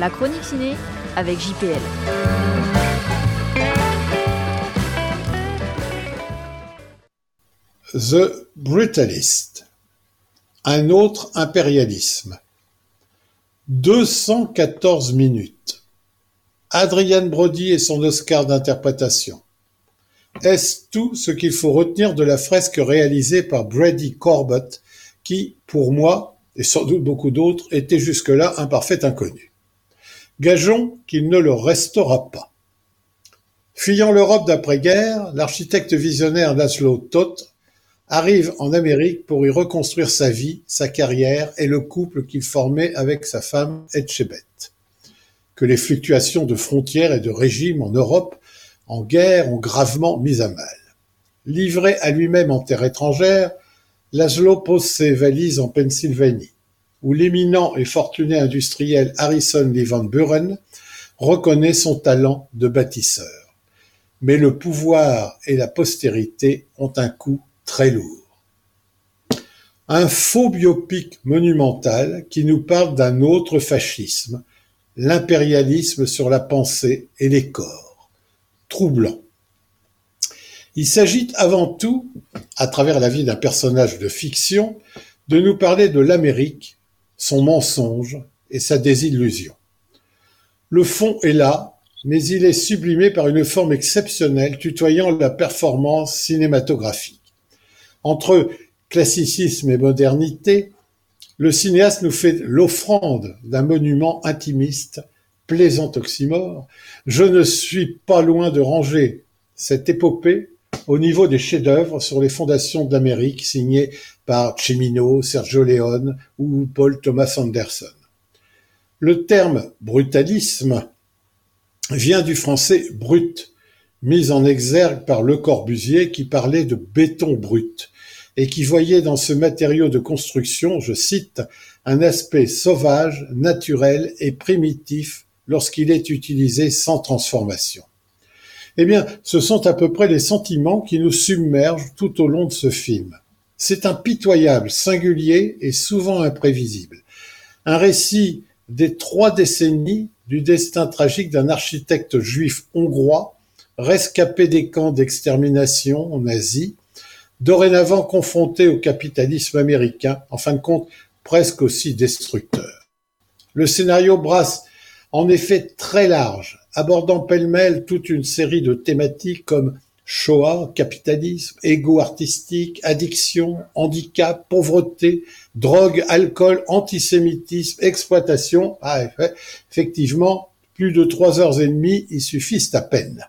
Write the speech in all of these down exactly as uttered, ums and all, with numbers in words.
La chronique ciné avec J P L. The Brutalist. Un autre impérialisme. deux cent quatorze minutes. Adrien Brody et son Oscar d'interprétation. Est-ce tout ce qu'il faut retenir de la fresque réalisée par Brady Corbet, qui, pour moi, et sans doute beaucoup d'autres, était jusque-là un parfait inconnu? Gageons qu'il ne le restera pas. Fuyant l'Europe d'après-guerre, l'architecte visionnaire Laszlo Toth arrive en Amérique pour y reconstruire sa vie, sa carrière et le couple qu'il formait avec sa femme Etchebet, que les fluctuations de frontières et de régimes en Europe en guerre ont gravement mis à mal. Livré à lui-même en terre étrangère, Laszlo pose ses valises en Pennsylvanie, où l'éminent et fortuné industriel Harrison Lee Van Buren reconnaît son talent de bâtisseur. Mais le pouvoir et la postérité ont un coup très lourd. Un faux biopic monumental qui nous parle d'un autre fascisme, l'impérialisme sur la pensée et les corps. Troublant. Il s'agit avant tout, à travers la vie d'un personnage de fiction, de nous parler de l'Amérique, son mensonge et sa désillusion. Le fond est là, mais il est sublimé par une forme exceptionnelle tutoyant la performance cinématographique. Entre classicisme et modernité, le cinéaste nous fait l'offrande d'un monument intimiste, plaisant oxymore. Je ne suis pas loin de ranger cette épopée au niveau des chefs-d'œuvre sur les fondations de l'Amérique signés par Cimino, Sergio Leone ou Paul Thomas Anderson. Le terme brutalisme vient du français brut, mis en exergue par Le Corbusier qui parlait de béton brut et qui voyait dans ce matériau de construction, je cite, un aspect sauvage, naturel et primitif lorsqu'il est utilisé sans transformation. Eh bien, ce sont à peu près les sentiments qui nous submergent tout au long de ce film. C'est impitoyable, singulier et souvent imprévisible. Un récit des trois décennies du destin tragique d'un architecte juif hongrois, rescapé des camps d'extermination en Asie, dorénavant confronté au capitalisme américain, en fin de compte presque aussi destructeur. Le scénario brasse en effet très large, abordant pêle-mêle toute une série de thématiques comme Shoah, capitalisme, ego artistique, addiction, handicap, pauvreté, drogue, alcool, antisémitisme, exploitation. Ah, effectivement, plus de trois heures et demie y suffisent à peine.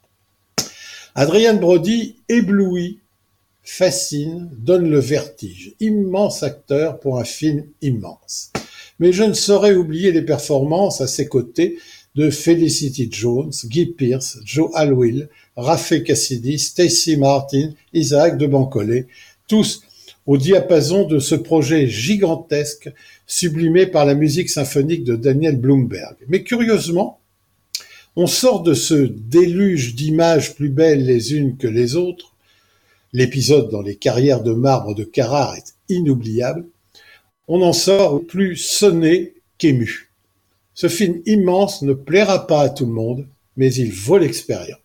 Adrien Brody éblouit, fascine, donne le vertige. Immense acteur pour un film immense. Mais je ne saurais oublier les performances à ses côtés de Felicity Jones, Guy Pearce, Joe Alwyn, Rafe Cassidy, Stacey Martin, Isaac de Bancolé, tous au diapason de ce projet gigantesque sublimé par la musique symphonique de Daniel Blumberg. Mais curieusement, on sort de ce déluge d'images plus belles les unes que les autres. L'épisode dans les carrières de marbre de Carrare est inoubliable. On en sort plus sonné qu'ému. Ce film immense ne plaira pas à tout le monde, mais il vaut l'expérience.